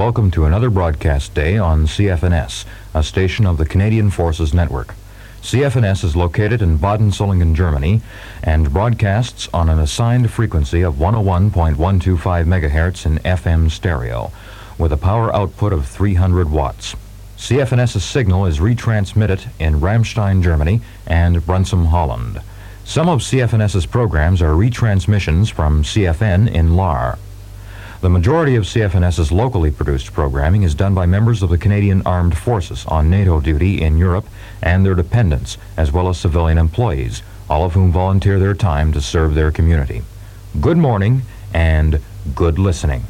welcome to another broadcast day on CFNS, a station of the Canadian Forces Network. CFNS is located in Baden-Solingen, Germany, and broadcasts on an assigned frequency of 101.125 megahertz in FM stereo, with a power output of 300 watts. CFNS's signal is retransmitted in Ramstein, Germany, and Brunsum, Holland. Some of CFNS's programs are retransmissions from CFN in Lahr. The majority of CFNS's locally produced programming is done by members of the Canadian Armed Forces on NATO duty in Europe and their dependents, as well as civilian employees, all of whom volunteer their time to serve their community. Good morning and good listening.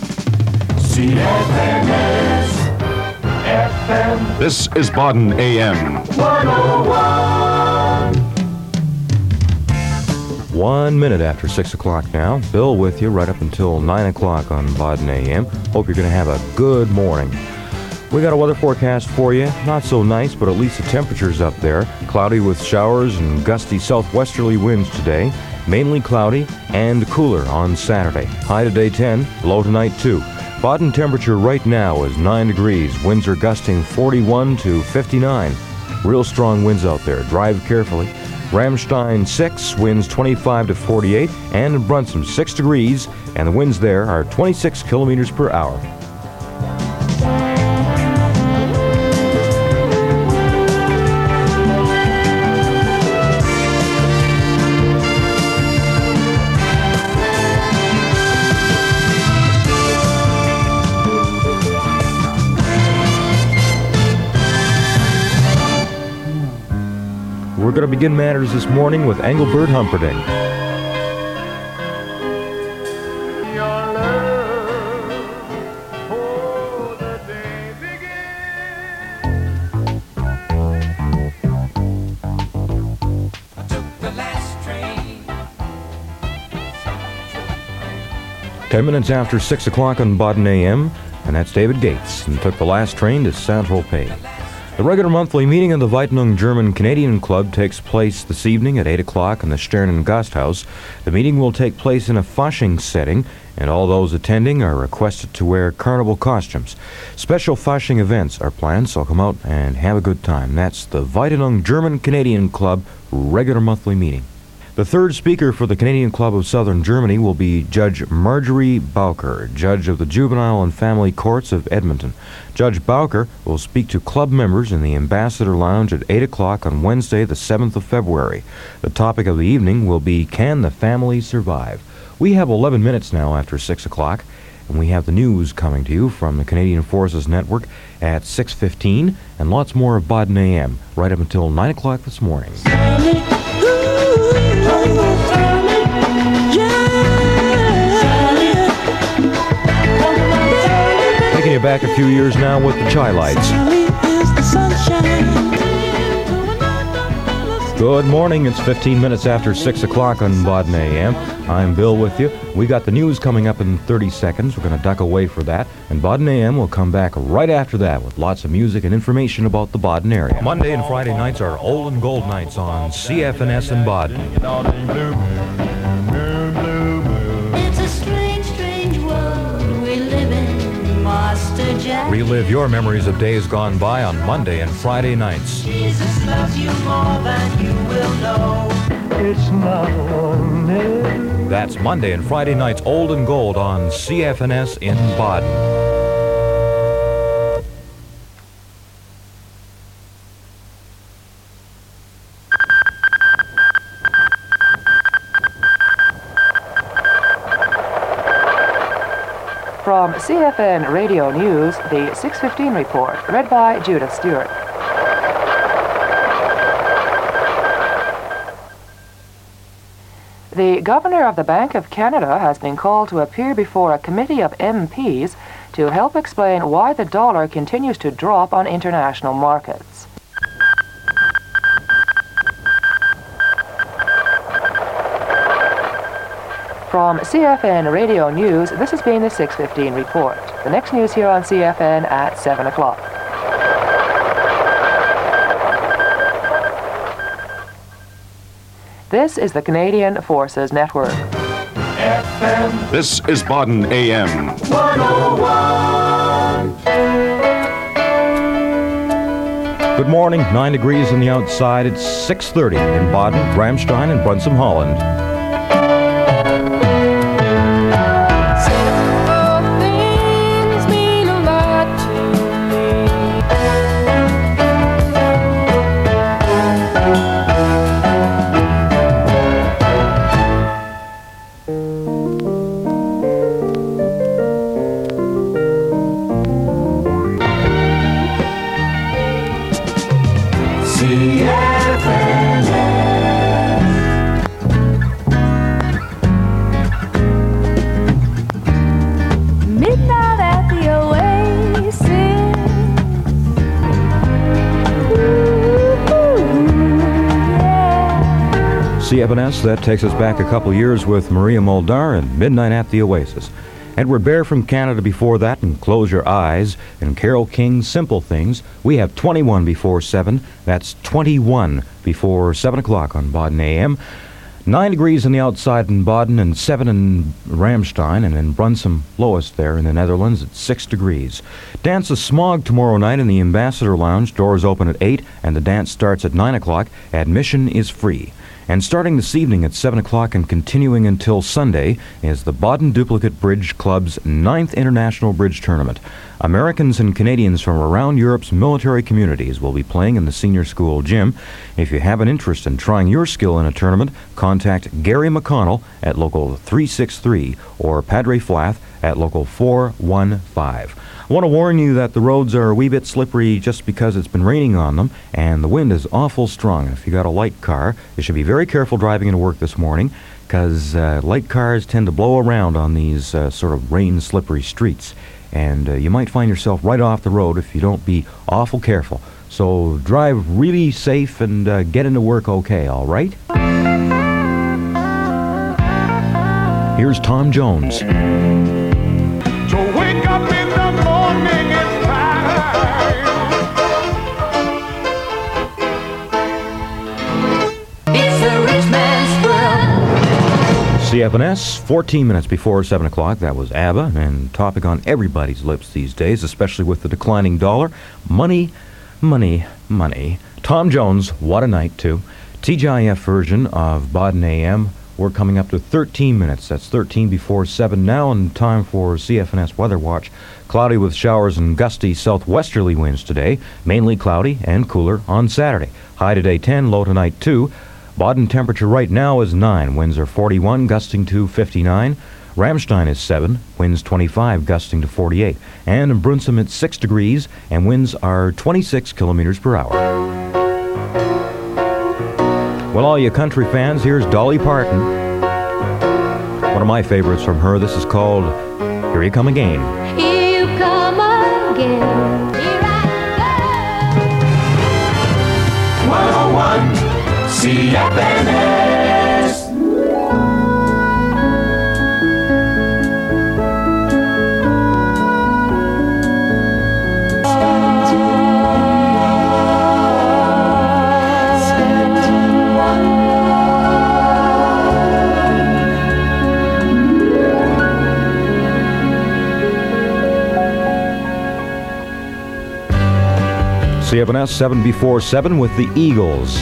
CFNS FM. This is Baden AM. 101. 1 minute after 6 o'clock now. Bill with you right up until 9 o'clock on Baden AM. Hope you're going to have a good morning. We got a weather forecast for you. Not so nice, but at least the temperature's up there. Cloudy with showers and gusty southwesterly winds today. Mainly cloudy and cooler on Saturday. High today 10, low tonight 2. Baden temperature right now is 9 degrees. Winds are gusting 41 to 59. Real strong winds out there. Drive carefully. Ramstein 6, winds 25 to 48, and in Brunsum 6 degrees, and the winds there are 26 kilometers per hour. We're going to begin matters this morning with Engelbert Humperdinck. Your love for the day begins. I took the last train. 10 minutes after 6 o'clock on Baden AM, and that's David Gates, and took the last train to Saint-Tropez. The regular monthly meeting of the Weitung German-Canadian Club takes place this evening at 8 o'clock in the Sternen Gasthaus. The meeting will take place in a Fasching setting, and all those attending are requested to wear carnival costumes. Special Fasching events are planned, so come out and have a good time. That's the Weitung German-Canadian Club regular monthly meeting. The third speaker for the Canadian Club of Southern Germany will be Judge Marjorie Bowker, Judge of the Juvenile and Family Courts of Edmonton. Judge Bowker will speak to club members in the Ambassador Lounge at 8 o'clock on Wednesday, the 7th of February. The topic of the evening will be, Can the Family Survive? We have 11 minutes now after 6 o'clock, and we have the news coming to you from the Canadian Forces Network at 6:15, and lots more of Baden AM right up until 9 o'clock this morning. Taking you back a few years now with the Chai Lights. Good morning. It's 15 minutes after 6 o'clock on Baden AM. I'm Bill with you. We got the news coming up in 30 seconds. We're going to duck away for that. And Baden AM will come back right after that with lots of music and information about the Baden area. Monday and Friday nights are Old and Gold nights on CFNS in Baden. It's a strange, strange world we live in, Master Jack. Relive your memories of days gone by on Monday and Friday nights. Jesus loves you more than you will know. It's not ordinary. That's Monday and Friday nights Old and Gold on CFNS in Baden. From CFN Radio News, the 6:15 report, read by Judith Stewart. The Governor of the Bank of Canada has been called to appear before a committee of MPs to help explain why the dollar continues to drop on international markets. From CFN Radio News, this has been the 6:15 report. The next news here on CFN at 7 o'clock. This is the Canadian Forces Network. FM This is Baden AM. 101. Good morning. 9 degrees on the outside. It's 6:30 in Baden, Ramstein, and Brunsum, Holland. Things mean a lot to midnight at the Oasis. Yeah. CFNS, that takes us back a couple years with Maria Muldaur and Midnight at the Oasis. Edward Bear from Canada before that, and Close Your Eyes, and Carole King, Simple Things. We have 21 before 7. That's 21 before 7 o'clock on Baden AM. 9 degrees on the outside in Baden and 7 in Ramstein, and in Brunsum, lowest there in the Netherlands at 6 degrees. Dance of Smog tomorrow night in the Ambassador Lounge. Doors open at 8 and the dance starts at 9 o'clock. Admission is free. And starting this evening at 7 o'clock and continuing until Sunday is the Baden Duplicate Bridge Club's 9th International Bridge Tournament. Americans and Canadians from around Europe's military communities will be playing in the senior school gym. If you have an interest in trying your skill in a tournament, contact Gary McConnell at local 363 or Padre Flath at local 415. I want to warn you that the roads are a wee bit slippery just because it's been raining on them, and the wind is awful strong. If you got a light car, you should be very careful driving into work this morning, because light cars tend to blow around on these sort of rain-slippery streets, and you might find yourself right off the road if you don't be awful careful. So drive really safe and get into work okay, all right? Here's Tom Jones. To wake up in the morning is time. It's a rich man's world. CFNS, 14 minutes before 7 o'clock. That was ABBA, and topic on everybody's lips these days, especially with the declining dollar. Money, money, money. Tom Jones, what a night, too. TGIF version of Baden AM. We're coming up to 13 minutes. That's 13 before 7 now, and time for CFNS Weather Watch. Cloudy with showers and gusty southwesterly winds today. Mainly cloudy and cooler on Saturday. High today 10, low tonight 2. Baden temperature right now is 9. Winds are 41, gusting to 59. Ramstein is 7. Winds 25, gusting to 48. And in Brunsum it's 6 degrees, and winds are 26 kilometers per hour. Well, all you country fans, here's Dolly Parton. One of my favorites from her. This is called Here You Come Again. Here you come again. Here I 101 CFNS. CFNS 7 before 7 with the Eagles.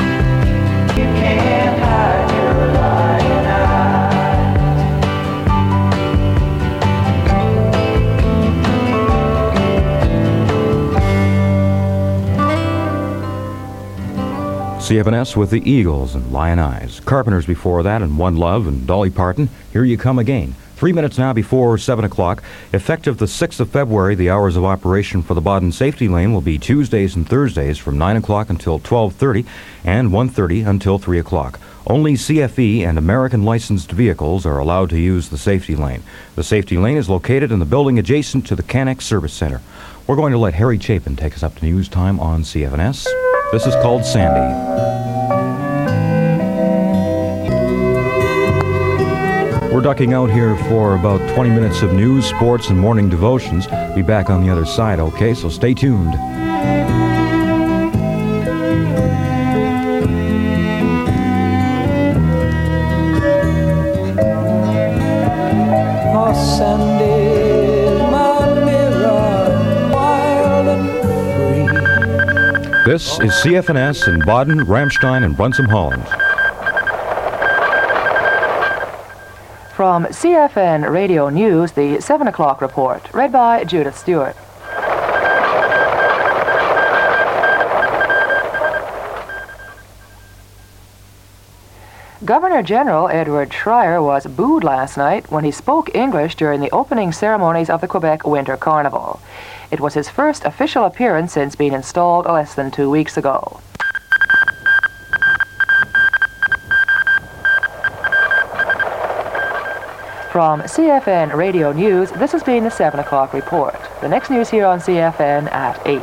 CFNS with the Eagles and Lion Eyes. Carpenters before that, and One Love and Dolly Parton. Here You Come Again. 3 minutes now before 7 o'clock. Effective the 6th of February, the hours of operation for the Baden Safety Lane will be Tuesdays and Thursdays from 9 o'clock until 12:30 and 1:30 until 3 o'clock. Only CFE and American licensed vehicles are allowed to use the safety lane. The safety lane is located in the building adjacent to the Canex Service Center. We're going to let Harry Chapin take us up to news time on CFNS. This is called Sandy. We're ducking out here for about 20 minutes of news, sports, and morning devotions. Be back on the other side, okay? So stay tuned. This is CFNS in Baden, Ramstein, and Brunsum, Holland. From CFN Radio News, the 7 o'clock report, read by Judith Stewart. Governor General Edward Schreier was booed last night when he spoke English during the opening ceremonies of the Quebec Winter Carnival. It was his first official appearance since being installed less than 2 weeks ago. From CFN Radio News, this has been the 7 o'clock report. The next news here on CFN at 8.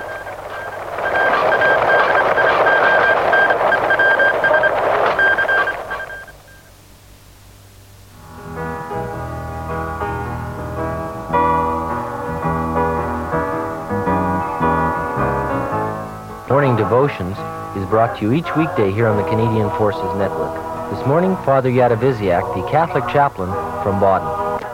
Morning Devotions is brought to you each weekday here on the Canadian Forces Network. This morning, Father Yadoviziak, the Catholic chaplain from Baden.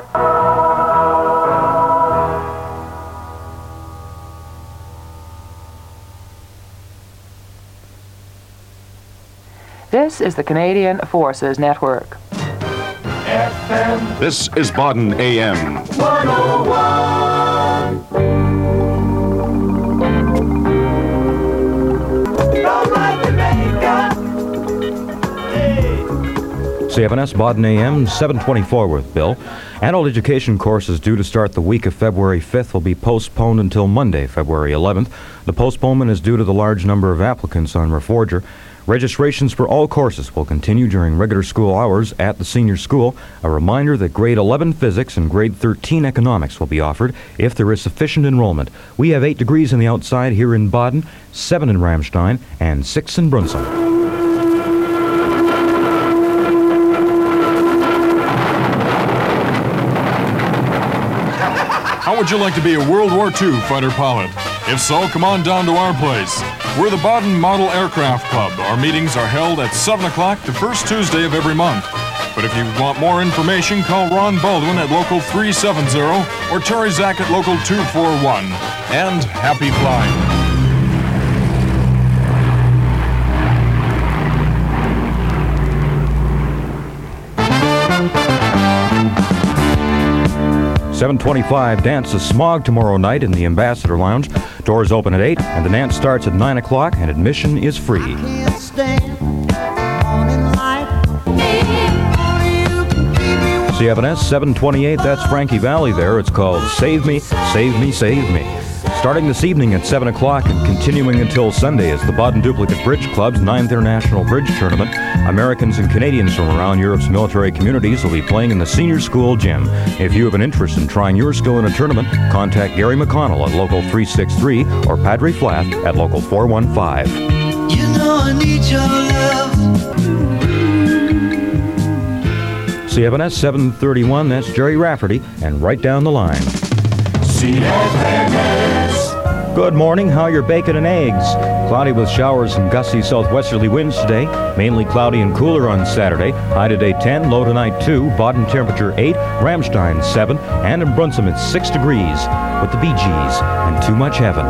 This is the Canadian Forces Network. This is Baden AM. 101. CFNS Baden AM 724 with Bill. Adult education courses due to start the week of February 5th will be postponed until Monday, February 11th. The postponement is due to the large number of applicants on Reforger. Registrations for all courses will continue during regular school hours at the senior school. A reminder that grade 11 physics and grade 13 economics will be offered if there is sufficient enrollment. We have 8 degrees on the outside here in Baden, 7 in Ramstein, and 6 in Brunsum. How would you like to be a World War II fighter pilot? If so, come on down to our place. We're the Baden Model Aircraft Club. Our meetings are held at 7 o'clock the first Tuesday of every month. But if you want more information, call Ron Baldwin at Local 370 or Terry Zack at Local 241. And happy flying. 7:25 dance the Smog tomorrow night in the Ambassador Lounge. Doors open at 8 and the dance starts at 9 o'clock and admission is free. CFNS 728, that's Frankie Valley there. It's called Save Me, Save Me, Save Me. Starting this evening at 7 o'clock and continuing until Sunday is the Baden Duplicate Bridge Club's 9th International Bridge Tournament. Americans and Canadians from around Europe's military communities will be playing in the senior school gym. If you have an interest in trying your skill in a tournament, contact Gary McConnell at Local 363 or Padre Flath at Local 415. You know I need your love. CFNS 731, that's Jerry Rafferty, and right down the line. CFNS. Good morning, how are your bacon and eggs? Cloudy with showers and gusty southwesterly winds today. Mainly cloudy and cooler on Saturday. High today 10, low tonight 2. Baden temperature 8, Ramstein 7, and in Brunsum it's 6 degrees. With the Bee Gees and Too Much Heaven.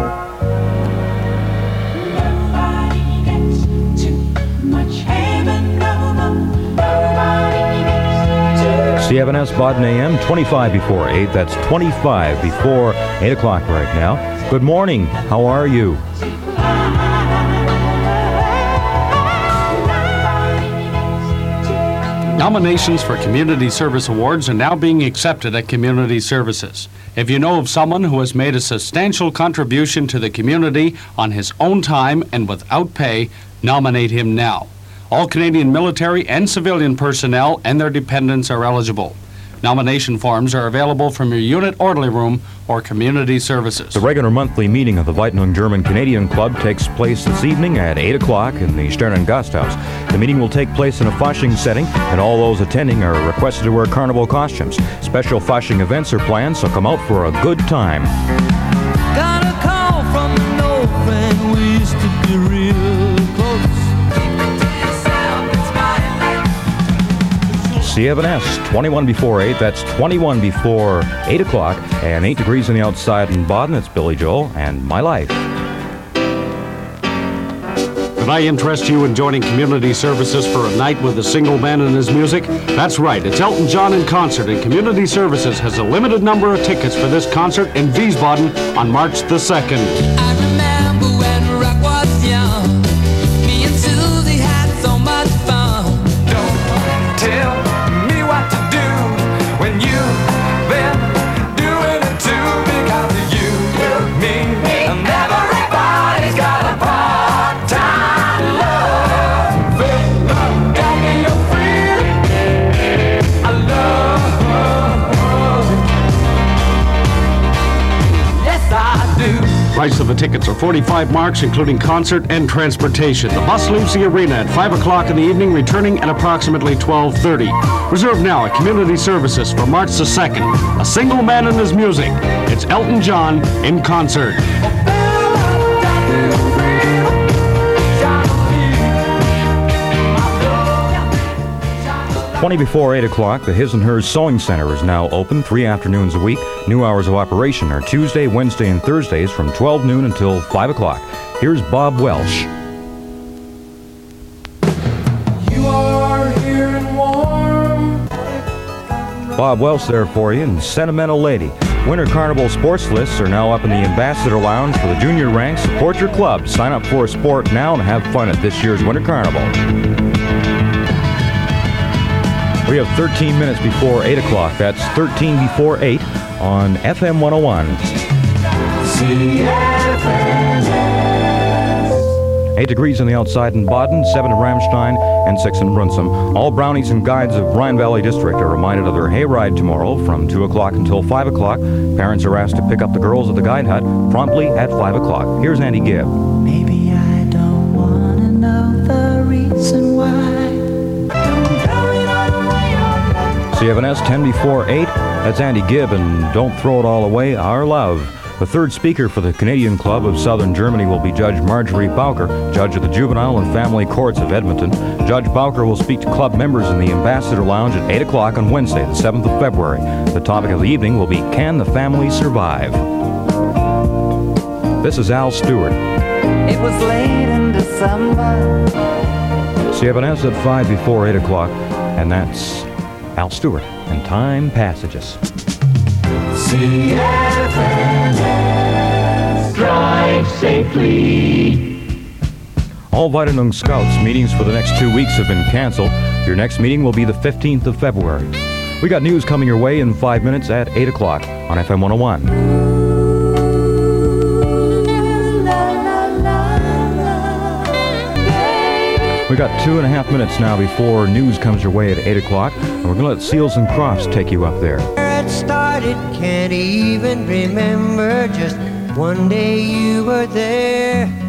CFNS Baden AM, 25 before 8. That's 25 before 8 o'clock right now. Good morning. How are you? Nominations for Community Service Awards are now being accepted at Community Services. If you know of someone who has made a substantial contribution to the community on his own time and without pay, nominate him now. All Canadian military and civilian personnel and their dependents are eligible. Nomination forms are available from your unit orderly room or community services. The regular monthly meeting of the Weitenung German Canadian Club takes place this evening at 8 o'clock in the Sternen Gasthaus. The meeting will take place in a Fasching setting, and all those attending are requested to wear carnival costumes. Special Fasching events are planned, so come out for a good time. Got a call from an old friend, we used to be real close. CFNS, 21 before 8. That's 21 before 8 o'clock and 8 degrees on the outside in Baden. It's Billy Joel and My Life. I interest you in joining community services for a night with a single man and his music? That's right, it's Elton John in concert, and Community Services has a limited number of tickets for this concert in Wiesbaden on March the 2nd. I remember when rock was young. Me and Susie had so much fun. Don't tell me what to do when you've been doing it too, because you, me, and everybody's got a part-time love. Got me your freedom. I love it. Yes, I do. Price of the tickets are 45 marks, including concert and transportation. The bus leaves the arena at 5 o'clock in the evening, returning at approximately 12:30. Reserve now at Community Services for March the 2nd. A single man and his music. It's Elton John in concert. 20 before 8 o'clock, the His and Hers Sewing Center is now open 3 afternoons a week. New hours of operation are Tuesday, Wednesday, and Thursdays from 12 noon until 5 o'clock. Here's Bob Welsh. You are here and warm. Bob Welsh there for you, and Sentimental Lady. Winter Carnival sports lists are now up in the Ambassador Lounge for the junior ranks. Support your club. Sign up for a sport now and have fun at this year's Winter Carnival. We have 13 minutes before 8 o'clock. That's 13 before 8 on FM 101. 8 degrees on the outside in Baden, 7 in Ramstein, and 6 in Brunsum. All brownies and guides of Rhine Valley District are reminded of their hayride tomorrow from 2 o'clock until 5 o'clock. Parents are asked to pick up the girls at the guide hut promptly at 5 o'clock. Here's Andy Gibb. Maybe I don't want to know the reason why. CFNS 10 before 8. That's Andy Gibb, and Don't Throw It All Away, Our Love. The third speaker for the Canadian Club of Southern Germany will be Judge Marjorie Bowker, Judge of the Juvenile and Family Courts of Edmonton. Judge Bowker will speak to club members in the Ambassador Lounge at 8 o'clock on Wednesday, the 7th of February. The topic of the evening will be Can the Family Survive? This is Al Stewart. It was late in December. CFNS at 5 before 8 o'clock, and that's Al Stewart and Time Passages. CFNS, drive safely. All Weidenung Scouts meetings for the next 2 weeks have been canceled. Your next meeting will be the 15th of February. We got news coming your way in 5 minutes at 8 o'clock on FM 101. We got 2.5 minutes now before news comes your way at 8 o'clock, and we're going to let Seals and Crofts take you up there. Where it started, can't even remember. Just one day you were there.